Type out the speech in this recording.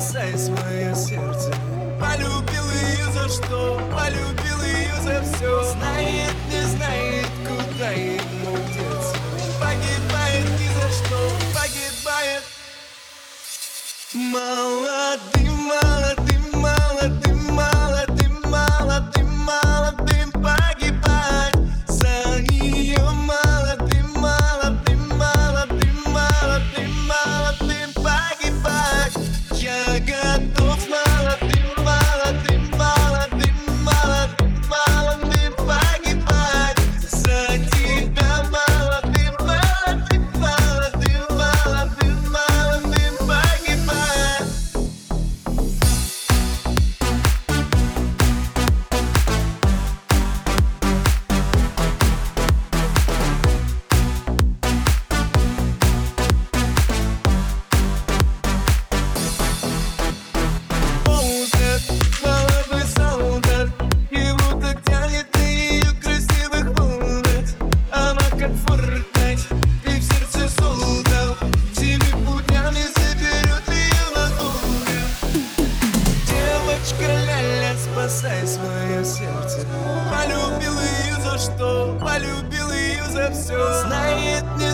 спасай свое сердце. Полюбил ее за что? Полюбил ее за все. Знает, не знает, куда ему деться. Погибает ни за что, погибает. Молодым, молодым, молодым, молодым, молодым, молодым погибать за нее. Молодым, молодым, молодым, молодым, молодым погибать. Я готов молодым, молодым, молодым, молодым, молодым погибать за тебя. Молодым, молодым, молодым, молодым, молодым погибать. Ползет молодой солдат, его так тянет на ее красивых волнах. Она как фортать, и в сердце солдат, всеми путями заберет ее надолго. Девочка ля-ля, спасай свое сердце. Полюбил ее за что? Полюбил ее за все. Знает, не